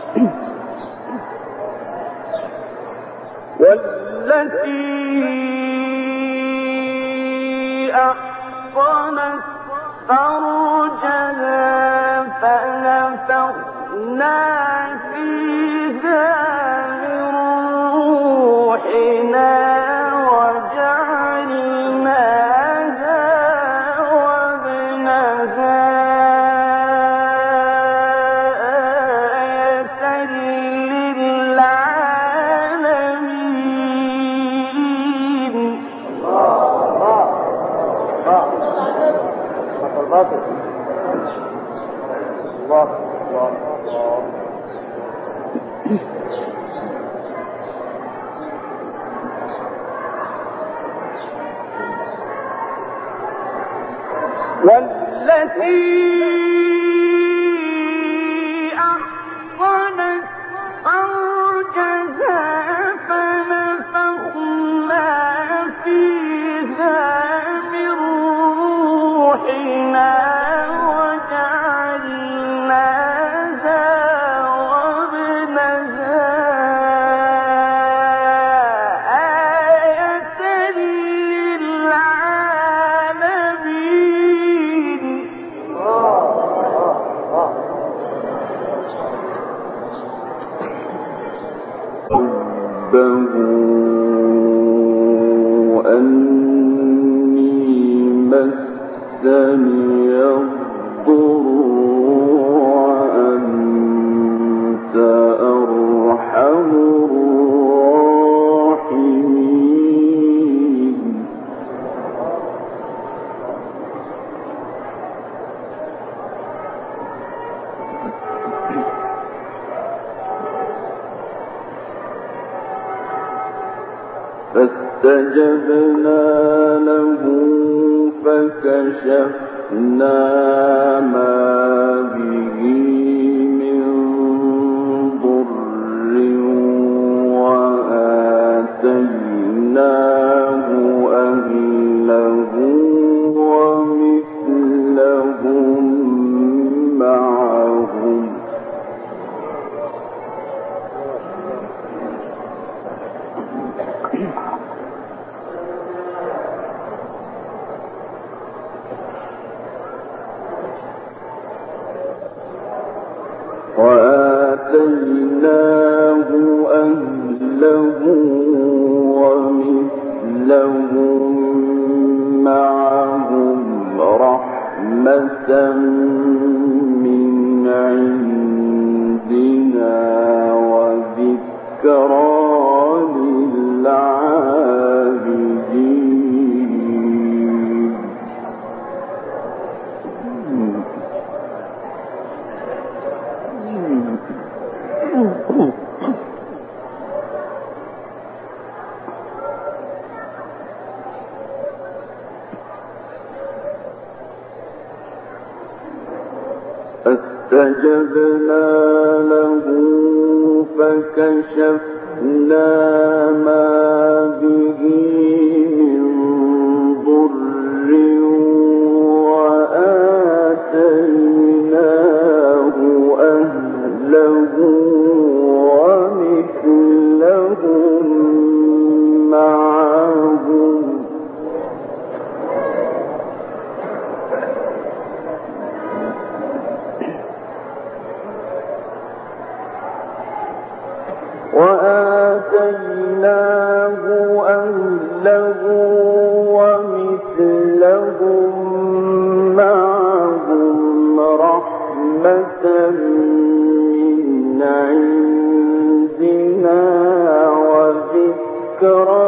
والتي أحصنت فرجها فنفخنا فيها من روحنا وجعلناها وابنها آية للعالمين. والتي أحصنت فرجها فنفخنا فيها من روحنا وجعلناها وابنها آية للعالمين. أني مسني الضر وأنت أرحم الراحمين. فاستجبنا له فكشفنا ما به من ضر وآتيناه أهله ومثلهم معهم رحمة من عندنا وذكرى للعابدين. فاستجبنا له فكشفنا ما به من ضر وآتيناه أهله ومثلهم معهم رحمة من عندنا وذكرى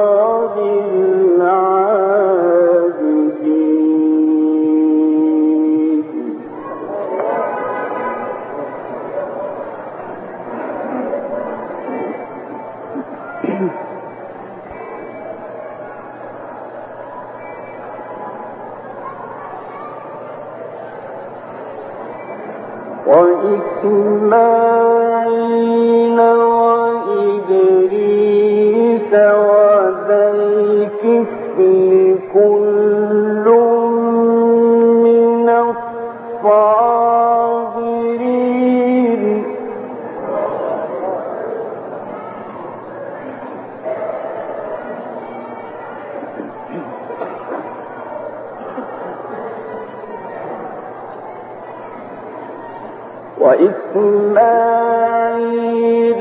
وإسماعيل وإدريس وذا الكفل كل من الصابرين. وإسماعيل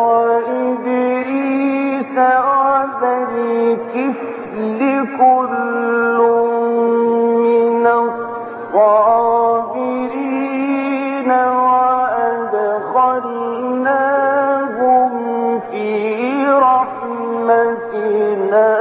وإدريس وذا الكفل كل من الصابرين وأدخلناهم في رحمتنا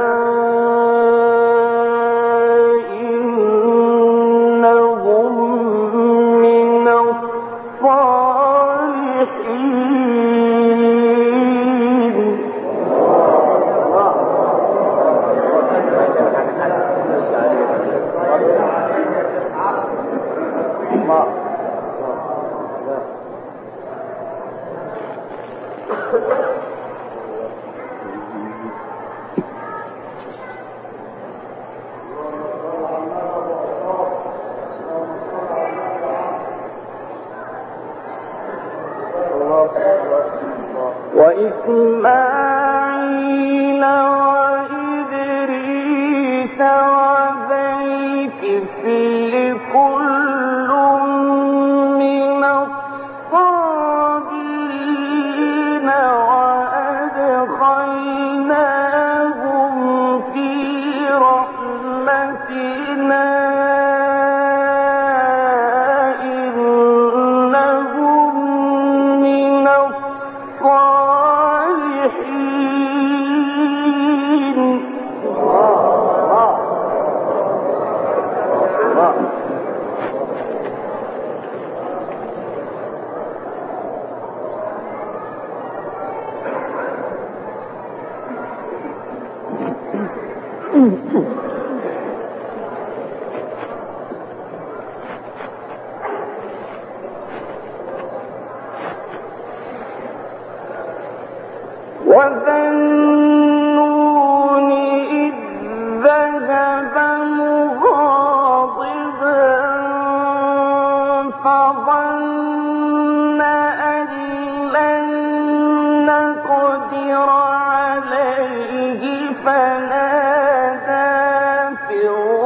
وإسماعيل وإدريس وذا الكفل كل من الصابرين وأدخلناهم في رحمتنا إنهم من الصالحين. وذا النون إذ ذهب مغاضبا فظن أن لن نقدر عليه فنادى في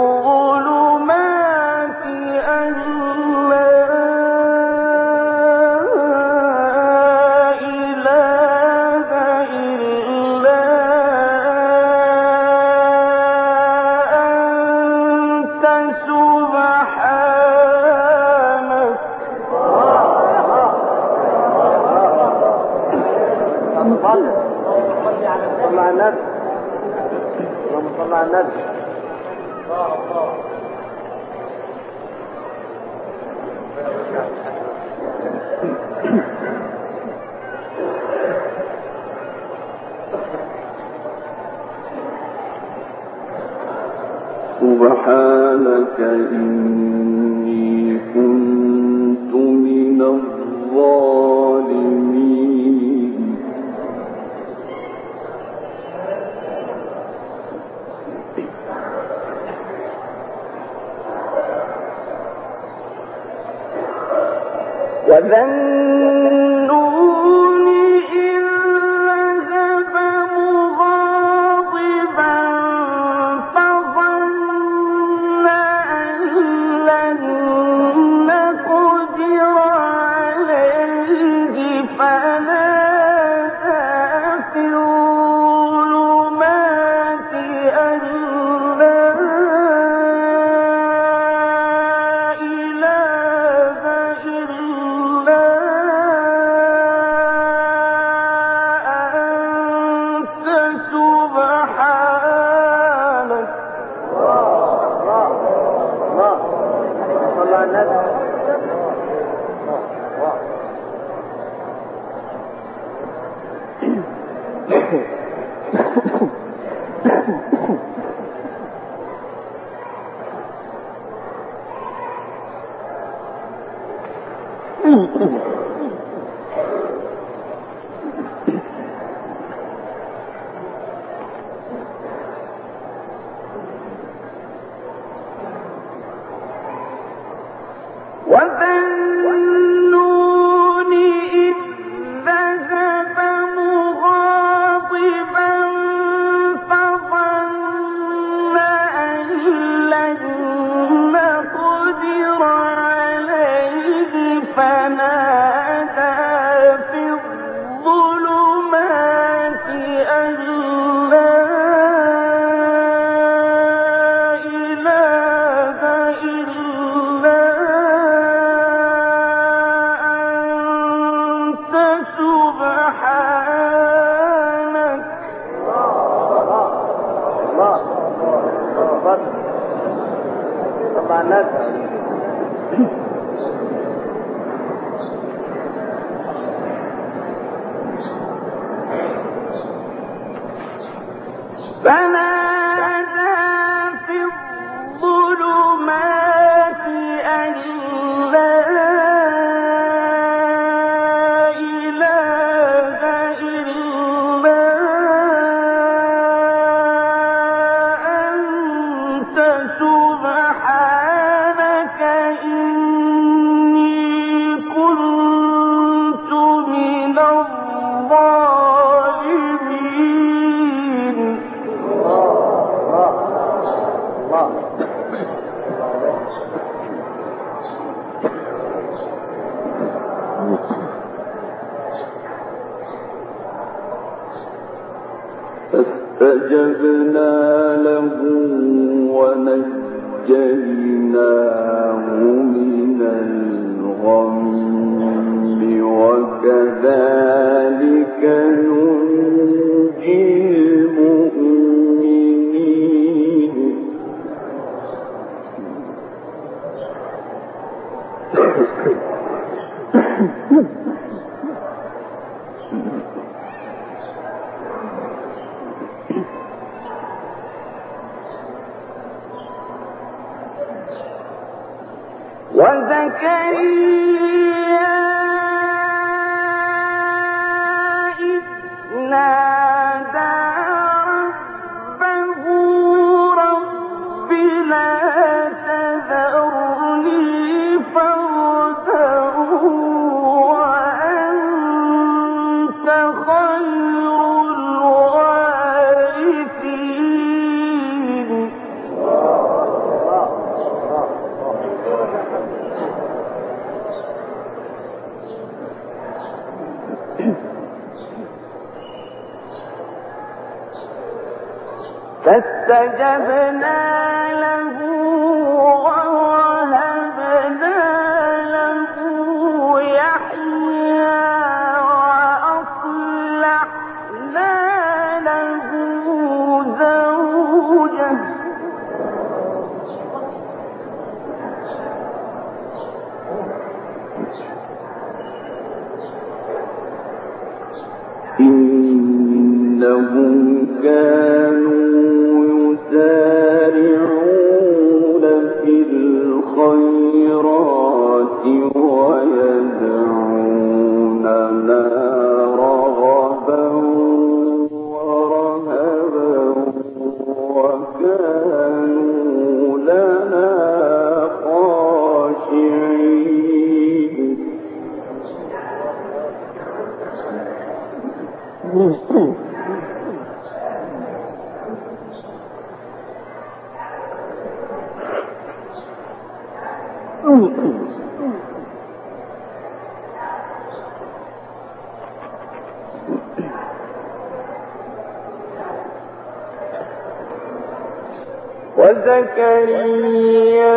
الظلمات أن لا إله إلا أنت سبحانك. صل على النبي. اللهم صل على النبي. سبحانك إني كنت من الظالمين. وذا النون إذ ذهب مغاضبا فظن أن لن نقدر عليه فنادى في الظلمات أن لا إله إلا أنت سبحانك. صلى على النبي. وذا النون إذ ذهب مغاضبا سبحانك الله طبعا الناس فنادى في الظلمات أن لا إله إلا أنت سبحانك إني كنت من الظالمين. فاستجبنا له ونجيناه من الغم وكذلك ننجي المؤمنين. وزكريا إذ نادى ربه رب لا تذرني فردا وأنت خير الوارثين. فاستجبنا له ووهبنا له يحيى وأصلحنا له زوجه إنهم كانوا يسارعون في الخيرات ويدعوننا رغبا ورهبا وكانوا لنا خاشعين. وزكريا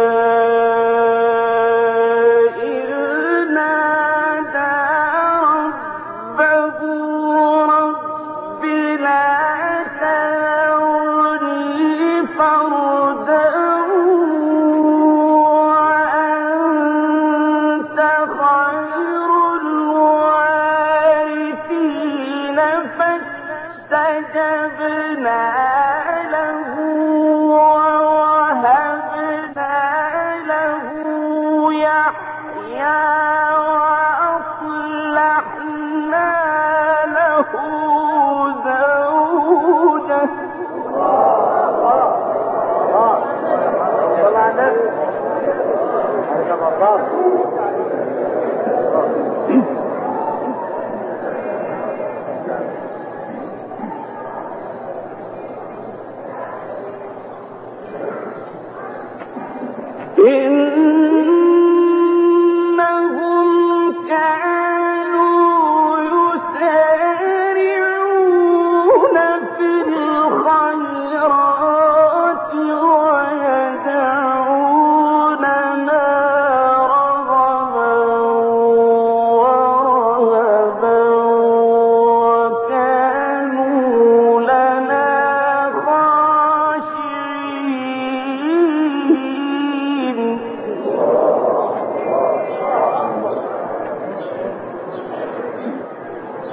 إذ نادى ربه رب لا تذرني فردا وأنت خير الوارثين فاستجبنا له ووهبنا له يحيى وأصلحنا له زوجه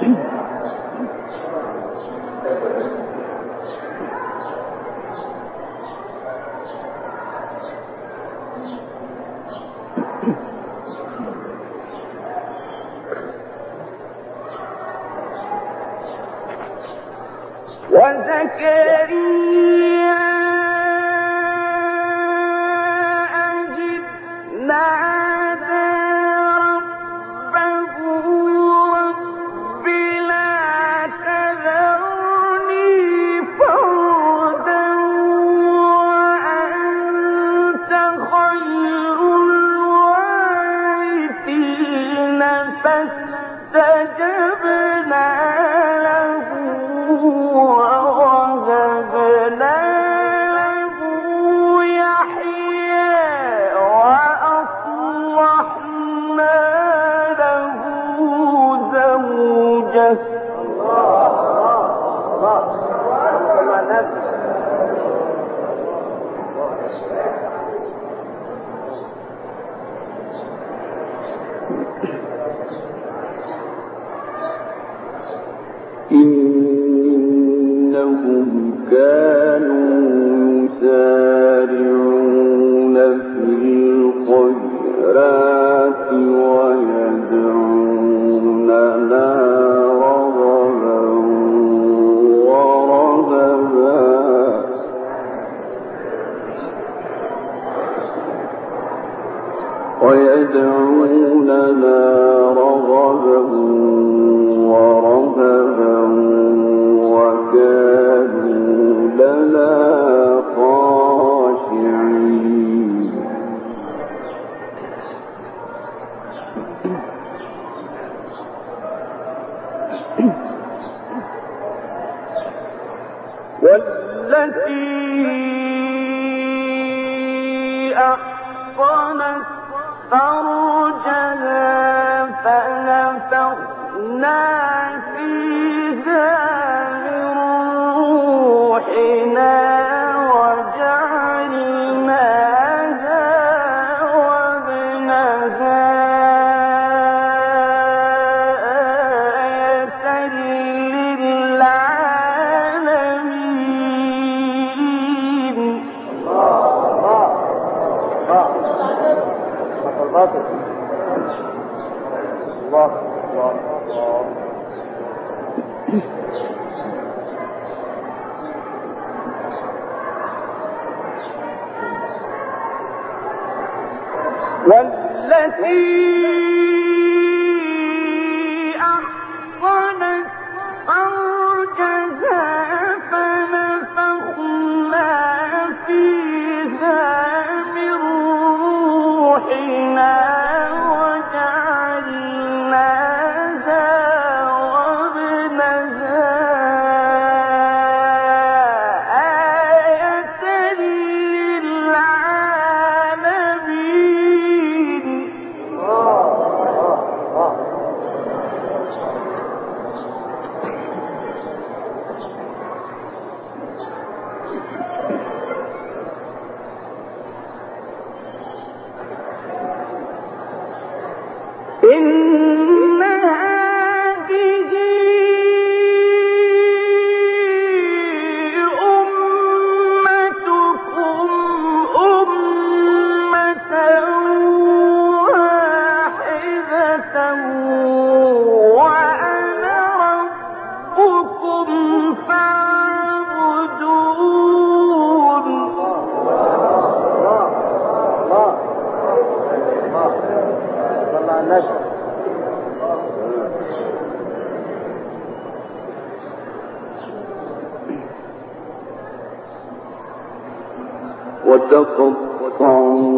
وتقطعوا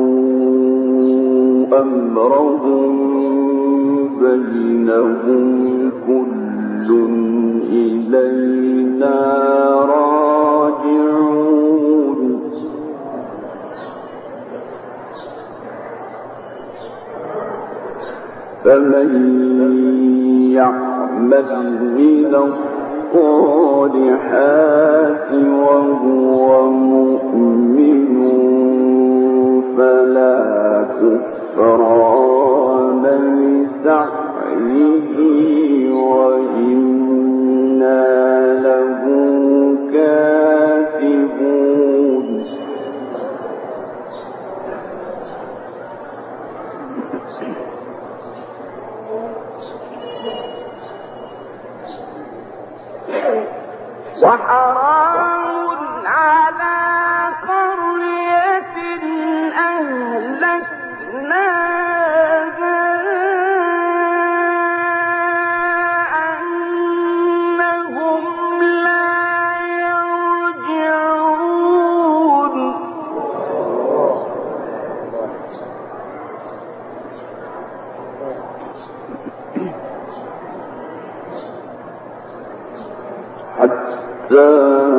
أمرهم بينهم كل إلينا راجعون فمن يعمل من الصالحات وهو مؤمن فلا كفران لسعيه حتى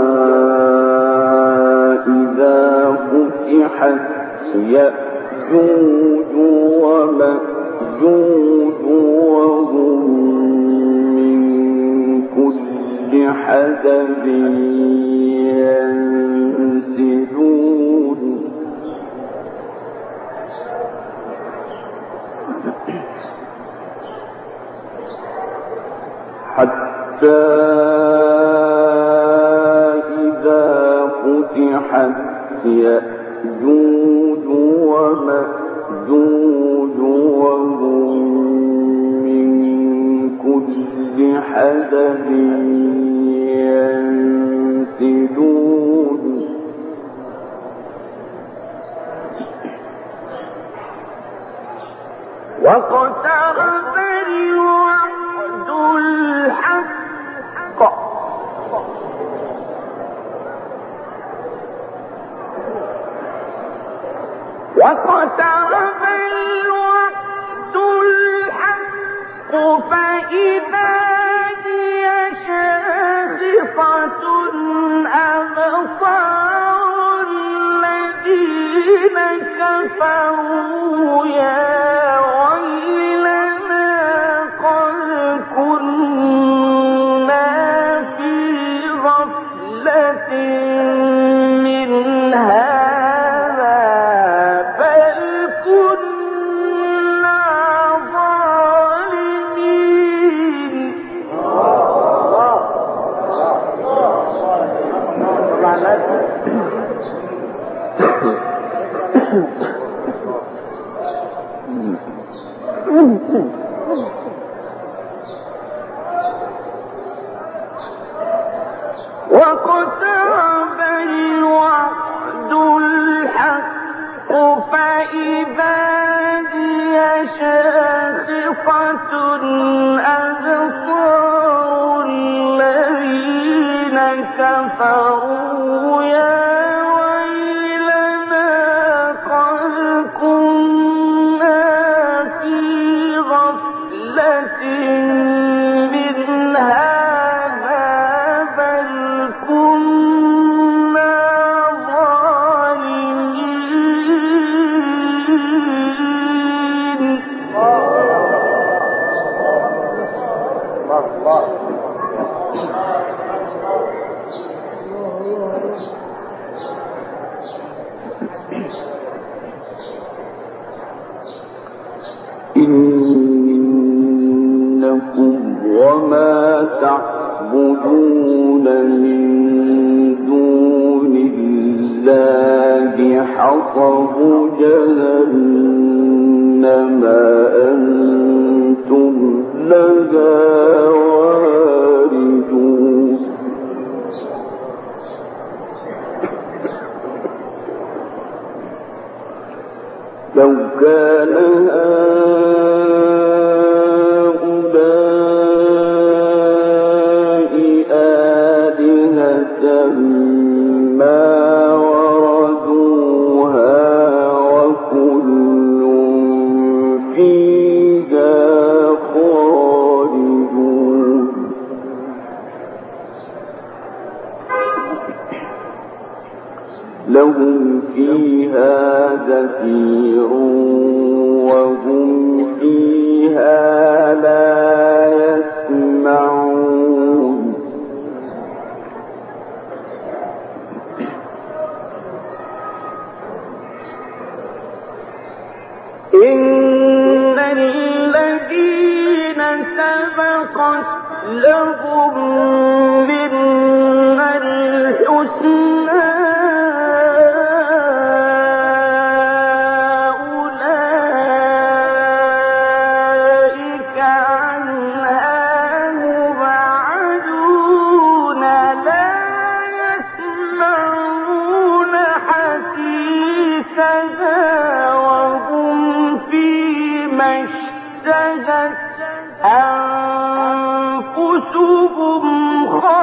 إذا فتحت يأجوج ومأجوج وهم من كل حدب ينسلون حتى إذا فتحت يأجوج ومأجوج وهم من كل حدب ينسلون واقترب الوعد الحق فإذا هي شاخصة أبصار الذين كفروا يا ويلنا قد كنا في غفلة من هذا بل كنا ظالمين. واقترب الوعد الحق فإذا هي شاخصة أبصار الذين كفروا يا ويلنا قد كنا في غفلة من هذا بل كنا ظالمين. إنكم وما تعبدون من دون الله حصب جهنم أنتم لها واردون. لو كان هؤلاء آلهة ما وردوها وكل فيها خالدون. لهم فيها زفير وهم فيها لا يسمعون. إن الذين سبقت لهم منا الحسنى وهم فيما اشتهت أنفسهم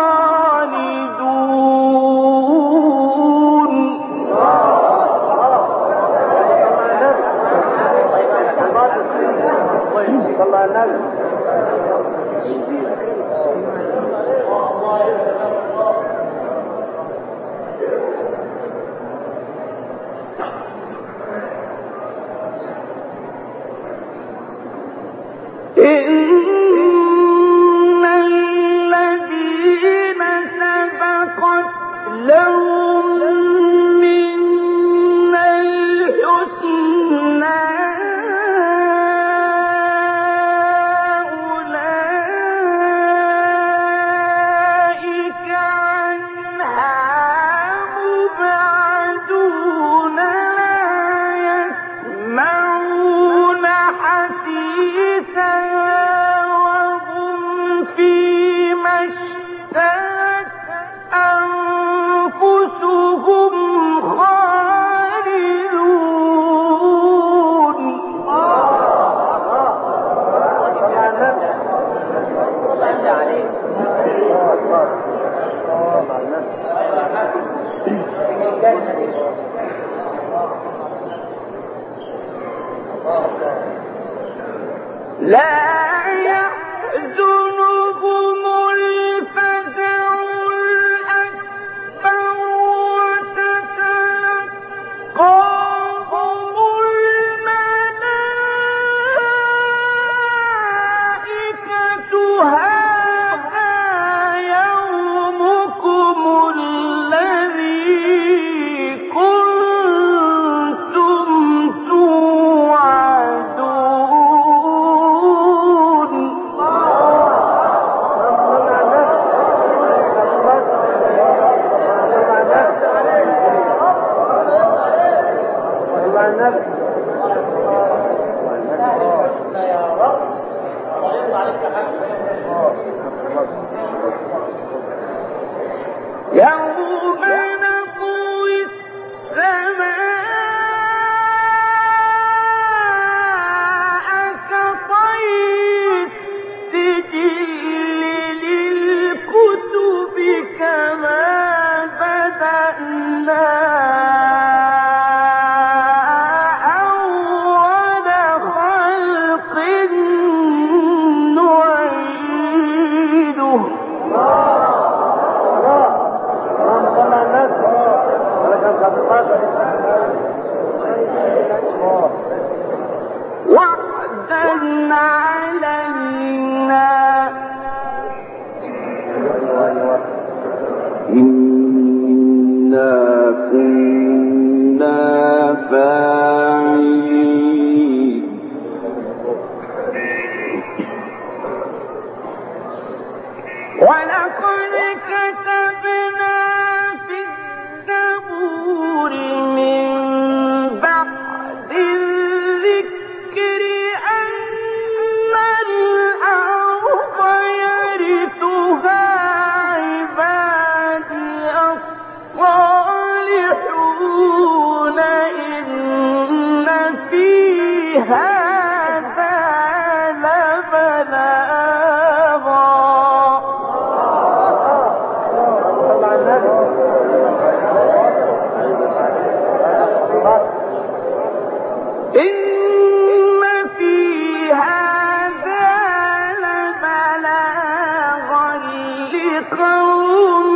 قوم